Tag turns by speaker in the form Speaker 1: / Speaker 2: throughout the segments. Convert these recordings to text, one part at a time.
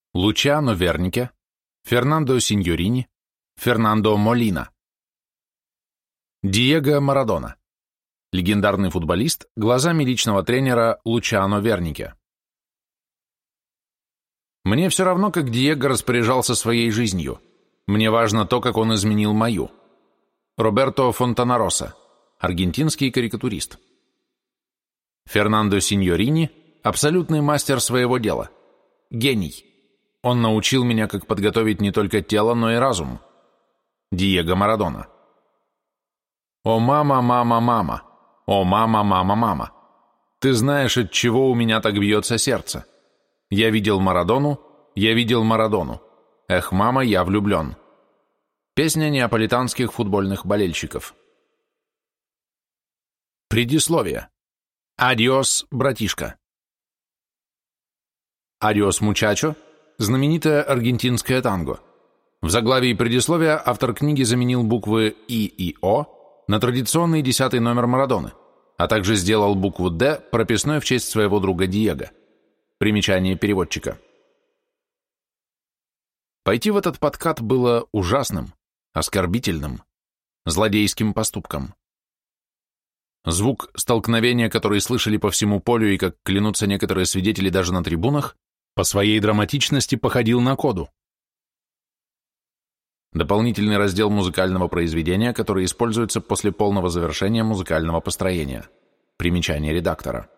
Speaker 1: Лучано Вернике, Фернандо Синьорини, Фернандо Молина. Диего Марадона. Легендарный футболист глазами личного тренера Лучано Вернике. Мне все равно, как Диего распоряжался своей жизнью. Мне важно то, как он изменил мою. Роберто Фонтанароса, аргентинский карикатурист. Фернандо Синьорини – абсолютный мастер своего дела. Гений. Он научил меня, как подготовить не только тело, но и разум. Диего Марадона. О, мама, мама, мама. О, мама, мама, мама. Ты знаешь, от чего у меня так бьется сердце. Я видел Марадону, я видел Марадону. Эх, мама, я влюблен. Песня неаполитанских футбольных болельщиков. Предисловие. Адиос, братишка. Адиос, мучачо – знаменитое аргентинское танго. В заглавии предисловия автор книги заменил буквы И и О на традиционный 10-й номер Марадоны, а также сделал букву Д прописной в честь своего друга Диего. Примечание переводчика. Пойти в этот подкат было ужасным, оскорбительным, злодейским поступком. Звук столкновения, который слышали по всему полю и, как клянутся некоторые свидетели даже на трибунах, по своей драматичности походил на коду. Дополнительный раздел музыкального произведения, который используется после полного завершения музыкального построения. Примечание редактора.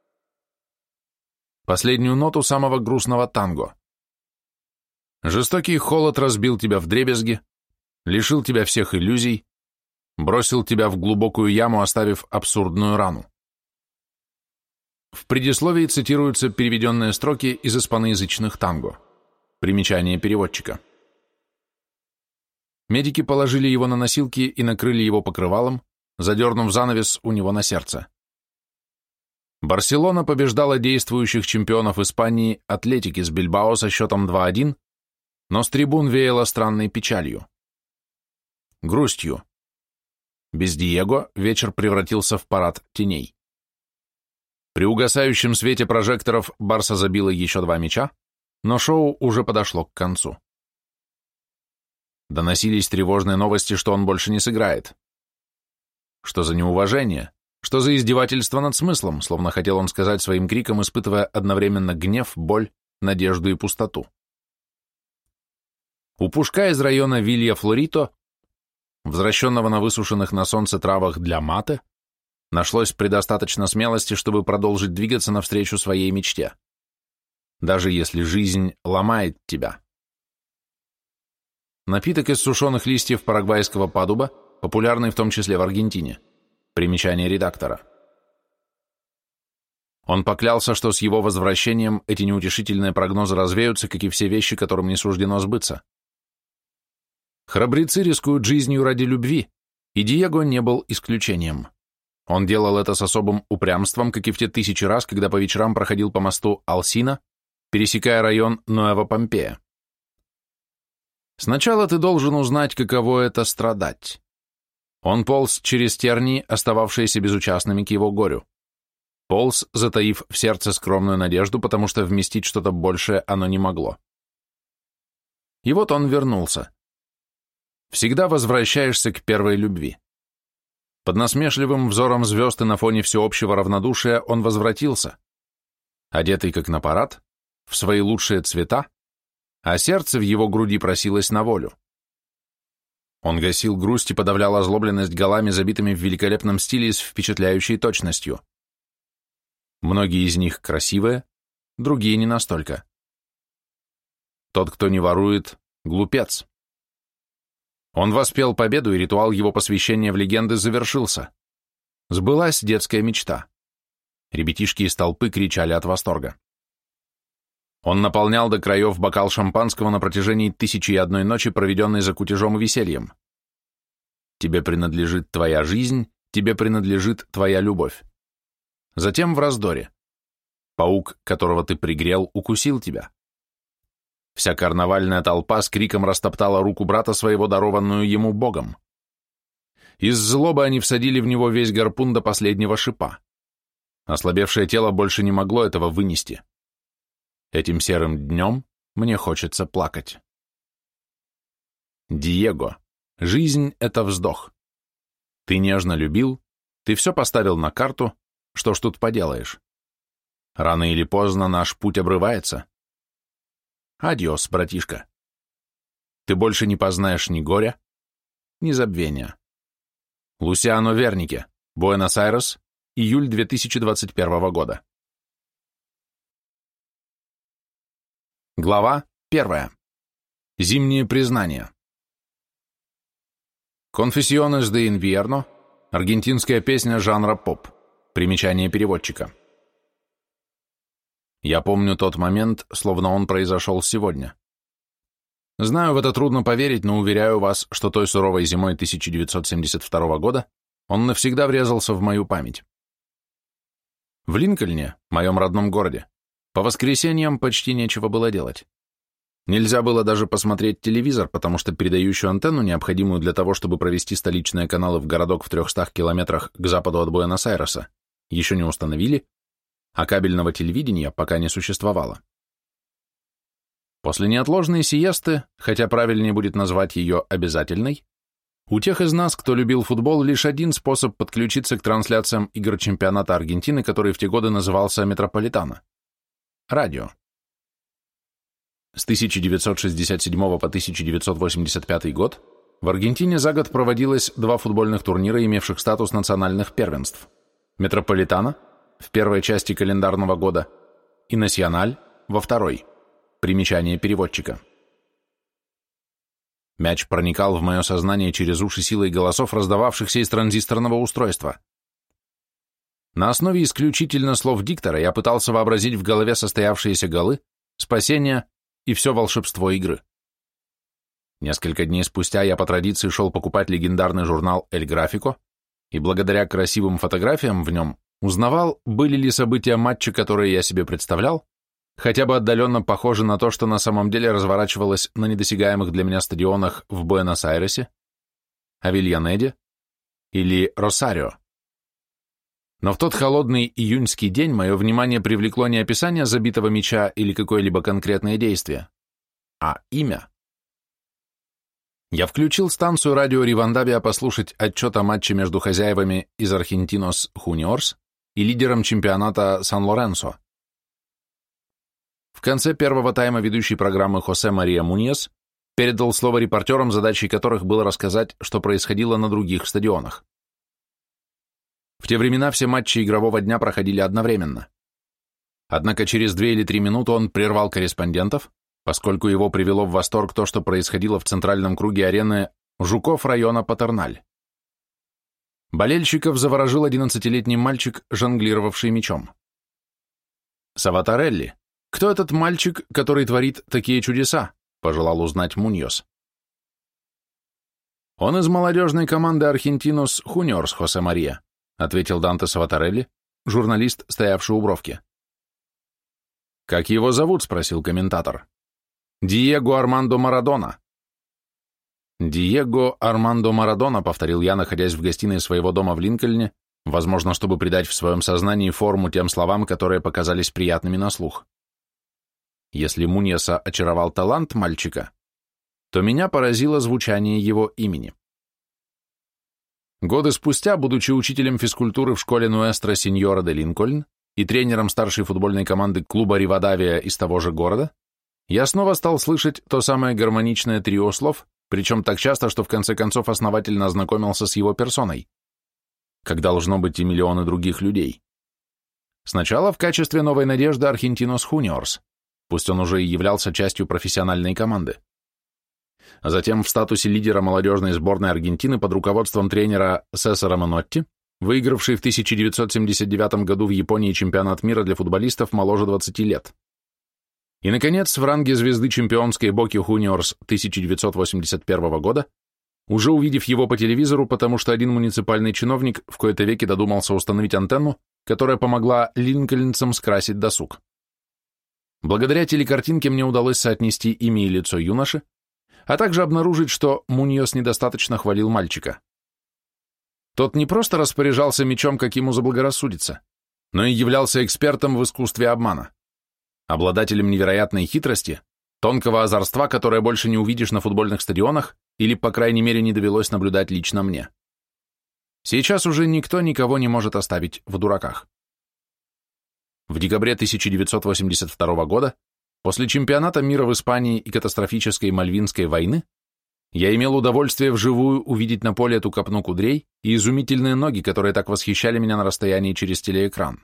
Speaker 1: Последнюю ноту самого грустного танго. Жестокий холод разбил тебя вдребезги, лишил тебя всех иллюзий, бросил тебя в глубокую яму, оставив абсурдную рану. В предисловии цитируются переведенные строки из испаноязычных танго. Примечание переводчика. Медики положили его на носилки и накрыли его покрывалом, задернув занавес у него на сердце. Барселона побеждала действующих чемпионов Испании Атлетики с Бильбао со счетом 2-1, но с трибун веяло странной печалью. Грустью. Без Диего вечер превратился в парад теней. При угасающем свете прожекторов Барса забила еще 2 мяча, но шоу уже подошло к концу. Доносились тревожные новости, что он больше не сыграет. Что за неуважение? Что за издевательство над смыслом, словно хотел он сказать своим криком, испытывая одновременно гнев, боль, надежду и пустоту. У Пушка из района Вилья-Флорито, возвращенного на высушенных на солнце травах для мате, нашлось предостаточно смелости, чтобы продолжить двигаться навстречу своей мечте, даже если жизнь ломает тебя. Напиток из сушеных листьев парагвайского падуба, популярный в том числе в Аргентине. Примечание редактора. Он поклялся, что с его возвращением эти неутешительные прогнозы развеются, как и все вещи, которым не суждено сбыться. Храбрецы рискуют жизнью ради любви, и Диего не был исключением. Он делал это с особым упрямством, как и в те 1000 раз, когда по вечерам проходил по мосту Алсина, пересекая район Нуэва-Помпея. Сначала ты должен узнать, каково это страдать. Он полз через тернии, остававшиеся безучастными к его горю. Полз, затаив в сердце скромную надежду, потому что вместить что-то большее оно не могло. И вот он вернулся. Всегда возвращаешься к первой любви. Под насмешливым взором звезд и на фоне всеобщего равнодушия он возвратился, одетый как на парад, в свои лучшие цвета, а сердце в его груди просилось на волю. Он гасил грусть и подавлял озлобленность голами, забитыми в великолепном стиле и с впечатляющей точностью. Многие из них красивые, другие не настолько. Тот, кто не ворует, глупец. Он воспел победу, и ритуал его посвящения в легенды завершился. Сбылась детская мечта. Ребятишки из толпы кричали от восторга. Он наполнял до краев бокал шампанского на протяжении 1001 ночи, проведенной за кутежом и весельем. Тебе принадлежит твоя жизнь, тебе принадлежит твоя любовь. Затем в раздоре. Паук, которого ты пригрел, укусил тебя. Вся карнавальная толпа с криком растоптала руку брата своего, дарованную ему Богом. Из злобы они всадили в него весь гарпун до последнего шипа. Ослабевшее тело больше не могло этого вынести. Этим серым днем мне хочется плакать. Диего, жизнь — это вздох. Ты нежно любил, ты все поставил на карту, что ж тут поделаешь? Рано или поздно наш путь обрывается. Адьос, братишка. Ты больше не познаешь ни горя, ни забвения. Лусиано Вернике, Буэнос-Айрес, июль 2021 года. Глава 1. Зимние признания. Confesiones de invierno, аргентинская песня жанра поп. Примечание переводчика. Я помню тот момент, словно он произошел сегодня. Знаю, в это трудно поверить, но уверяю вас, что той суровой зимой 1972 года он навсегда врезался в мою память. В Линкольне, моем родном городе, по воскресеньям почти нечего было делать. Нельзя было даже посмотреть телевизор, потому что передающую антенну, необходимую для того, чтобы провести столичные каналы в городок в 300 километрах к западу от Буэнос-Айреса, еще не установили, а кабельного телевидения пока не существовало. После неотложной сиесты, хотя правильнее будет назвать ее обязательной, у тех из нас, кто любил футбол, лишь один способ подключиться к трансляциям игр чемпионата Аргентины, который в те годы назывался Метрополитано – радио. С 1967 по 1985 год в Аргентине за год проводилось 2 футбольных турнира, имевших статус национальных первенств – Метрополитано в первой части календарного года и Националь во второй. Примечание переводчика. Мяч проникал в мое сознание через уши силой голосов, раздававшихся из транзисторного устройства. На основе исключительно слов диктора я пытался вообразить в голове состоявшиеся голы, спасение и все волшебство игры. Несколько дней спустя я по традиции шел покупать легендарный журнал «Эль Графико» и благодаря красивым фотографиям в нем узнавал, были ли события матча, которые я себе представлял, хотя бы отдаленно похожи на то, что на самом деле разворачивалось на недосягаемых для меня стадионах в Буэнос-Айресе, Авельянеде или Росарио. Но в тот холодный июньский день мое внимание привлекло не описание забитого мяча или какое-либо конкретное действие, а имя. Я включил станцию радио Ривандавиа послушать отчет о матче между хозяевами из Аргентинос Хуниорс и лидером чемпионата Сан-Лоренсо. В конце первого тайма ведущий программы Хосе Мария Муньес передал слово репортерам, задачей которых было рассказать, что происходило на других стадионах. В те времена все матчи игрового дня проходили одновременно. Однако через 2 или 3 минуты он прервал корреспондентов, поскольку его привело в восторг то, что происходило в центральном круге арены Жуков района Патерналь. Болельщиков заворожил 11-летний мальчик, жонглировавший мячом. «Саватарелли, кто этот мальчик, который творит такие чудеса?» – пожелал узнать Муньос. «Он из молодежной команды Аргентинос Хуниорс, Хосе Мария», – ответил Данте Саватарелли, журналист, стоявший у бровки. «Как его зовут?» – спросил комментатор. «Диего Армандо Марадона». «Диего Армандо Марадона», — повторил я, находясь в гостиной своего дома в Линкольне, возможно, чтобы придать в своем сознании форму тем словам, которые показались приятными на слух. Если Муньеса очаровал талант мальчика, то меня поразило звучание его имени. Годы спустя, будучи учителем физкультуры в школе Нуэстро Синьора де Линкольн и тренером старшей футбольной команды клуба Ривадавиа из того же города, я снова стал слышать то самое гармоничное трио слов, причем так часто, что в конце концов основательно ознакомился с его персоной, как должно быть и миллионы других людей. Сначала в качестве новой надежды Аргентинос Хуниорс, пусть он уже и являлся частью профессиональной команды. А затем в статусе лидера молодежной сборной Аргентины под руководством тренера Сесара Манотти, выигравший в 1979 году в Японии чемпионат мира для футболистов моложе 20 лет. И, наконец, в ранге звезды чемпионской Боки Хуниорс 1981 года, уже увидев его по телевизору, потому что один муниципальный чиновник в кои-то веки додумался установить антенну, которая помогла линкольнцам скрасить досуг. Благодаря телекартинке мне удалось соотнести имя и лицо юноши, а также обнаружить, что Муньос недостаточно хвалил мальчика. Тот не просто распоряжался мячом, как ему заблагорассудится, но и являлся экспертом в искусстве обмана, обладателем невероятной хитрости, Тонкого озорства, которое больше не увидишь на футбольных стадионах или, по крайней мере, не довелось наблюдать лично мне. Сейчас уже никто никого не может оставить в дураках. В декабре 1982 года, после чемпионата мира в Испании и катастрофической Мальвинской войны, я имел удовольствие вживую увидеть на поле эту копну кудрей и изумительные ноги, которые так восхищали меня на расстоянии через телеэкран.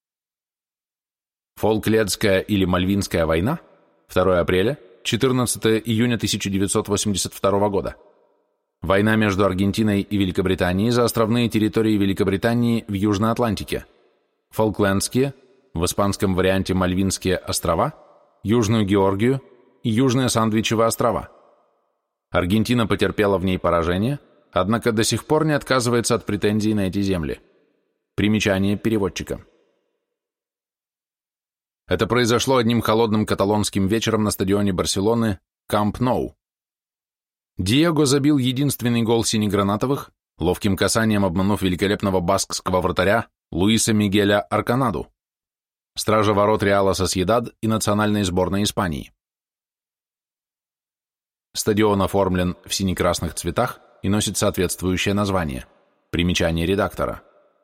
Speaker 1: Фолклендская или Мальвинская война, 2 апреля, 14 июня 1982 года. Война между Аргентиной и Великобританией за островные территории Великобритании в Южной Атлантике. Фолклендские, в испанском варианте Мальвинские острова, Южную Георгию и Южные Сандвичевы острова. Аргентина потерпела в ней поражение, однако до сих пор не отказывается от претензий на эти земли. Примечание переводчика. Это произошло одним холодным каталонским вечером на стадионе Барселоны Камп Ноу. Диего забил единственный гол синегранатовых, ловким касанием обманув великолепного баскского вратаря Луиса Мигеля Арканаду, стража ворот Реала Сосьедад и национальной сборной Испании. Стадион оформлен в сине-красных цветах и носит соответствующее название. Примечание редактора.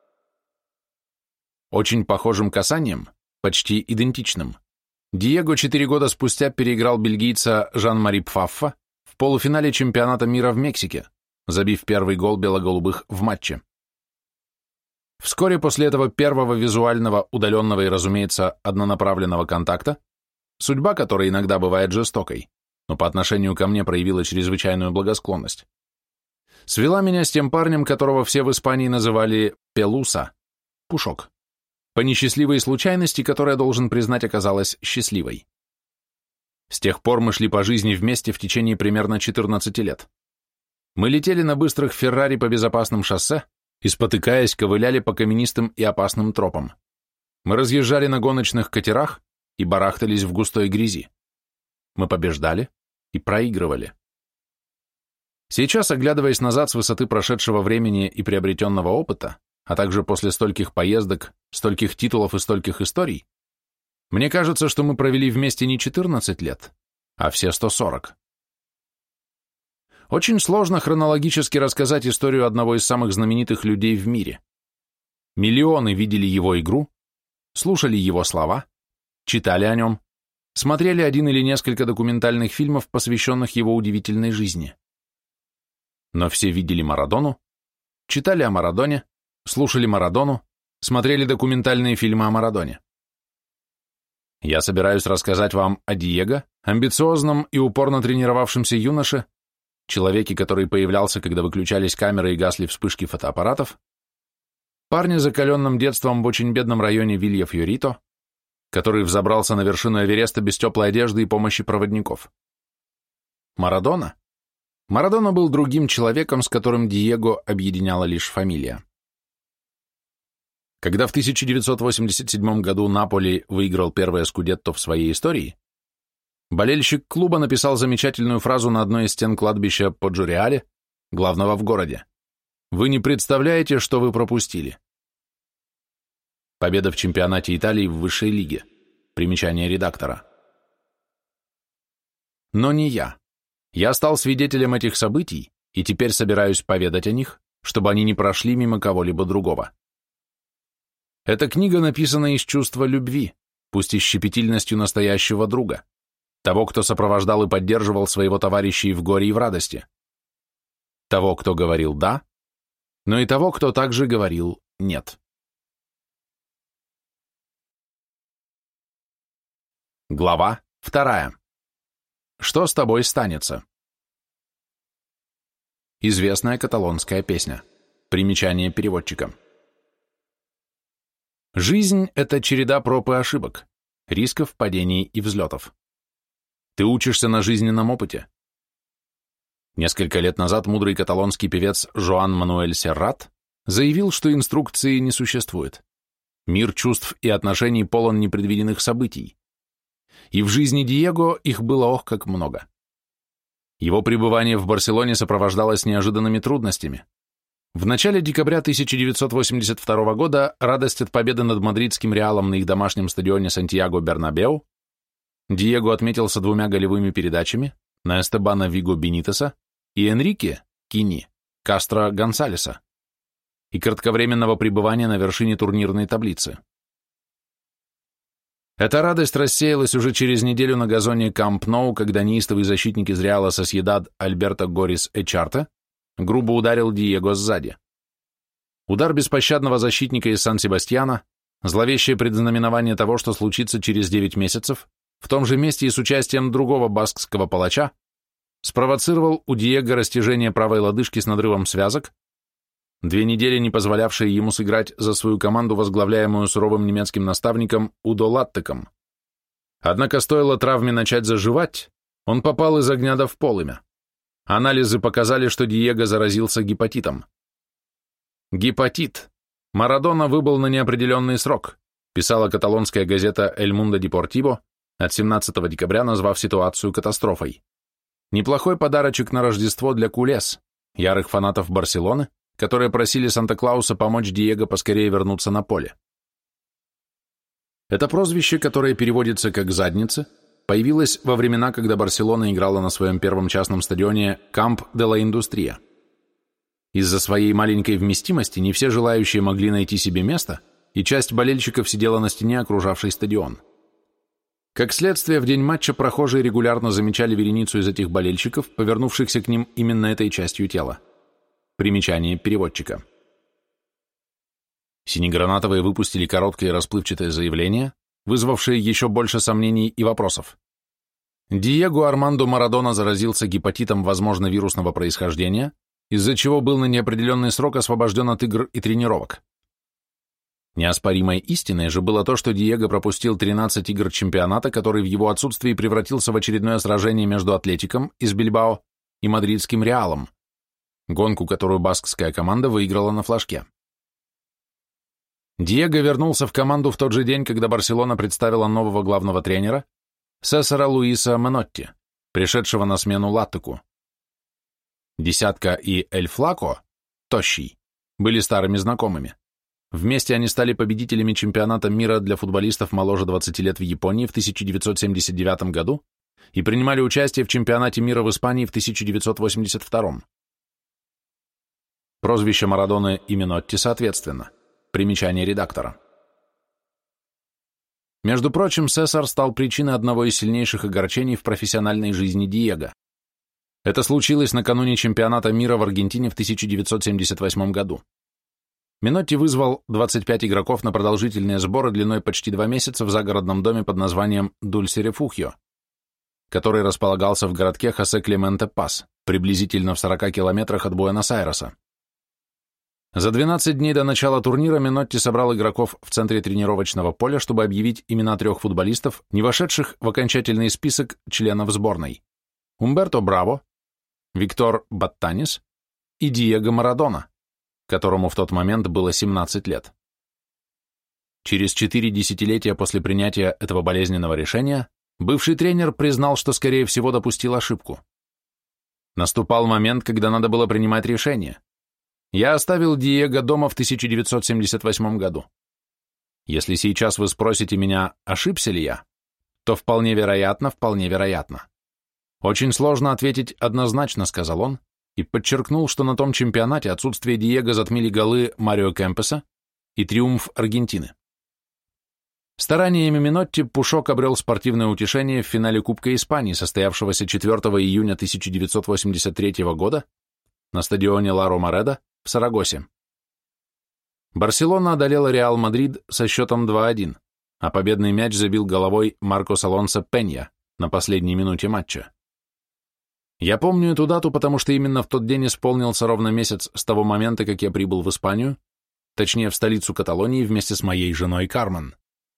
Speaker 1: Очень похожим касанием, почти идентичным, Диего 4 года спустя переиграл бельгийца Жан-Мари Пфаффа в полуфинале чемпионата мира в Мексике, забив первый гол бело-голубых в матче. Вскоре после этого первого визуального, удаленного и, разумеется, однонаправленного контакта, судьба которой иногда бывает жестокой, но по отношению ко мне проявила чрезвычайную благосклонность, свела меня с тем парнем, которого все в Испании называли Пелуса, Пушок, по несчастливой случайности, которая, должен признать, оказалась счастливой. С тех пор мы шли по жизни вместе в течение примерно 14 лет. Мы летели на быстрых Феррари по безопасным шоссе и, спотыкаясь, ковыляли по каменистым и опасным тропам. Мы разъезжали на гоночных катерах и барахтались в густой грязи. Мы побеждали и проигрывали. Сейчас, оглядываясь назад с высоты прошедшего времени и приобретенного опыта, а также после стольких поездок, стольких титулов и стольких историй, мне кажется, что мы провели вместе не 14 лет, а все 140. Очень сложно хронологически рассказать историю одного из самых знаменитых людей в мире. Миллионы видели его игру, слушали его слова, читали о нем, смотрели один или несколько документальных фильмов, посвященных его удивительной жизни. Но все видели Марадону, читали о Марадоне, слушали Марадону, смотрели документальные фильмы о Марадоне. Я собираюсь рассказать вам о Диего, амбициозном и упорно тренировавшемся юноше, человеке, который появлялся, когда выключались камеры и гасли вспышки фотоаппаратов, парне, закаленным детством в очень бедном районе Вилья-Фьорито, который взобрался на вершину Эвереста без теплой одежды и помощи проводников. Марадона? Марадона был другим человеком, с которым Диего объединяла лишь фамилия. Когда в 1987 году Наполи выиграл первое скудетто в своей истории, болельщик клуба написал замечательную фразу на одной из стен кладбища Поджуреале, главного в городе. «Вы не представляете, что вы пропустили». Победа в чемпионате Италии в высшей лиге. Примечание редактора. Но не я. Я стал свидетелем этих событий и теперь собираюсь поведать о них, чтобы они не прошли мимо кого-либо другого. Эта книга написана из чувства любви, пусть и с щепетильностью настоящего друга, того, кто сопровождал и поддерживал своего товарища и в горе, и в радости, того, кто говорил «да», но и того, кто также говорил «нет». Глава 2. Что с тобой станется? Известная каталонская песня. Примечание переводчика. Жизнь – это череда проб и ошибок, рисков, падений и взлетов. Ты учишься на жизненном опыте. Несколько лет назад мудрый каталонский певец Жоан Мануэль Серрат заявил, что инструкции не существует. Мир чувств и отношений полон непредвиденных событий. И в жизни Диего их было ох как много. Его пребывание в Барселоне сопровождалось неожиданными трудностями. В начале декабря 1982 года радость от победы над мадридским Реалом на их домашнем стадионе Сантьяго-Бернабеу Диего отметился 2 голевыми передачами на Эстебана Виго Бенитеса и Энрике Кини Кастро Гонсалеса и кратковременного пребывания на вершине турнирной таблицы. Эта радость рассеялась уже через неделю на газоне Камп Ноу, когда неистовый защитник из Реала Сосьедад Альберто Горис Эчарте грубо ударил Диего сзади. Удар беспощадного защитника из Сан-Себастьяна, зловещее предзнаменование того, что случится через 9 месяцев, в том же месте и с участием другого баскского палача, спровоцировал у Диего растяжение правой лодыжки с надрывом связок, 2 недели не позволявшие ему сыграть за свою команду, возглавляемую суровым немецким наставником Удо Латтеком. Однако стоило травме начать заживать, он попал из огня до в полымя. Анализы показали, что Диего заразился гепатитом. Гепатит. Марадона выбыл на неопределенный срок, писала каталонская газета «Эль Мундо Депортибо» от 17 декабря, назвав ситуацию катастрофой. Неплохой подарочек на Рождество для кулес, ярых фанатов Барселоны, которые просили Санта-Клауса помочь Диего поскорее вернуться на поле. Это прозвище, которое переводится как «задница», появилось во времена, когда Барселона играла на своем первом частном стадионе Камп де ла Индустрия. Из-за своей маленькой вместимости не все желающие могли найти себе место, и часть болельщиков сидела на стене, окружавшей стадион. Как следствие, в день матча прохожие регулярно замечали вереницу из этих болельщиков, повернувшихся к ним именно этой частью тела. Примечание переводчика. Синегранатовые выпустили короткое и расплывчатое заявление, вызвавшее еще больше сомнений и вопросов. Диего Армандо Марадона заразился гепатитом, возможно, вирусного происхождения, из-за чего был на неопределенный срок освобожден от игр и тренировок. Неоспоримой истиной же было то, что Диего пропустил 13 игр чемпионата, который в его отсутствии превратился в очередное сражение между Атлетиком из Бильбао и мадридским Реалом, гонку, которую баскская команда выиграла на флажке. Диего вернулся в команду в тот же день, когда Барселона представила нового главного тренера, Сесара Луиса Менотти, пришедшего на смену Латтеку. Десятка и Эль Флако, Тощий, были старыми знакомыми. Вместе они стали победителями чемпионата мира для футболистов моложе 20 лет в Японии в 1979 году и принимали участие в чемпионате мира в Испании в 1982. Прозвище Марадоны и Менотти соответственно. Примечание редактора. Между прочим, Сесар стал причиной одного из сильнейших огорчений в профессиональной жизни Диего. Это случилось накануне чемпионата мира в Аргентине в 1978 году. Менотти вызвал 25 игроков на продолжительные сборы длиной почти 2 месяца в загородном доме под названием Дульсе-Рефухио, который располагался в городке Хосе-Клементе-Пас, приблизительно в 40 километрах от Буэнос-Айреса. За 12 дней до начала турнира Менотти собрал игроков в центре тренировочного поля, чтобы объявить имена 3 футболистов, не вошедших в окончательный список членов сборной: Умберто Браво, Виктор Баттанис и Диего Марадона, которому в тот момент было 17 лет. Через 4 десятилетия после принятия этого болезненного решения бывший тренер признал, что, скорее всего, допустил ошибку. Наступал момент, когда надо было принимать решение. Я оставил Диего дома в 1978 году. Если сейчас вы спросите меня, ошибся ли я, то вполне вероятно. Очень сложно ответить однозначно, сказал он, и подчеркнул, что на том чемпионате отсутствие Диего затмили голы Марио Кемпеса и триумф Аргентины. Стараниями Менотти Пушок обрел спортивное утешение в финале Кубка Испании, состоявшегося 4 июня 1983 года на стадионе Ла Ромареда в Сарагосе. Барселона одолела Реал Мадрид со счетом 2-1, а победный мяч забил головой Маркос Алонсо Пенья на последней минуте матча. Я помню эту дату, потому что именно в тот день исполнился ровно месяц с того момента, как я прибыл в Испанию, точнее в столицу Каталонии вместе с моей женой Кармен.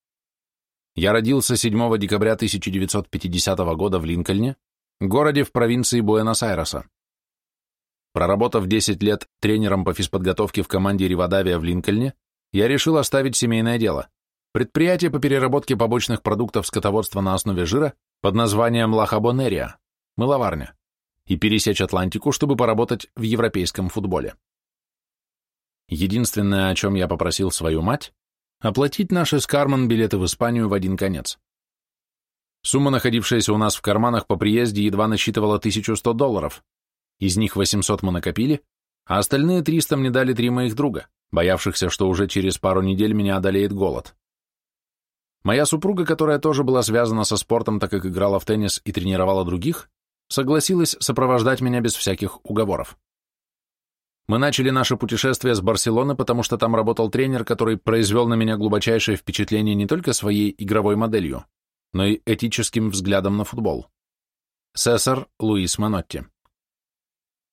Speaker 1: Я родился 7 декабря 1950 года в Линкольне, городе в провинции Буэнос-Айреса. Проработав 10 лет тренером по физподготовке в команде Ривадавия в Линкольне, я решил оставить семейное дело – предприятие по переработке побочных продуктов скотоводства на основе жира под названием Ла Хабонерия – мыловарня, и пересечь Атлантику, чтобы поработать в европейском футболе. Единственное, о чем я попросил свою мать – оплатить наши с Кармен билеты в Испанию в один конец. Сумма, находившаяся у нас в карманах по приезде, едва насчитывала $1100. Из них 800 мы накопили, а остальные 300 мне дали 3 моих друга, боявшихся, что уже через пару недель меня одолеет голод. Моя супруга, которая тоже была связана со спортом, так как играла в теннис и тренировала других, согласилась сопровождать меня без всяких уговоров. Мы начали наше путешествие с Барселоны, потому что там работал тренер, который произвел на меня глубочайшее впечатление не только своей игровой моделью, но и этическим взглядом на футбол. Сесар Луис Манотти.